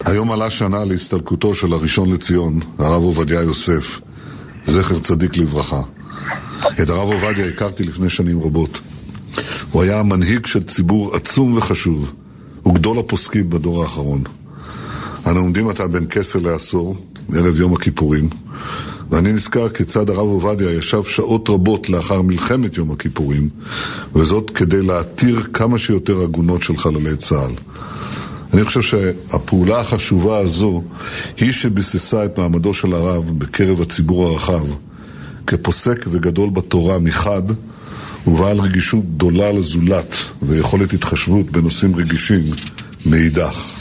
היום עלה שנה להסתלקותו של הראשון לציון, הרב עובדיה יוסף, זכר צדיק לברכה. את הרב עובדיה הכרתי לפני שנים רבות. הוא היה המנהיג של ציבור עצום וחשוב, וגדול הפוסקים בדור האחרון. אנו עומדים עתה בין כסר לעשור, ערב יום הכיפורים, ואני נזכר כיצד הרב עובדיה ישב שעות רבות לאחר מלחמת יום הכיפורים, וזאת כדי להתיר כמה שיותר עגונות של חללי צה"ל. אני חושב שהפעולה החשובה הזו היא שביססה את מעמדו של הרב בקרב הציבור הרחב, כפוסק וגדול בתורה מחד, ובעל רגישות גדולה לזולת ויכולת התחשבות בנושאים רגישים מאידך.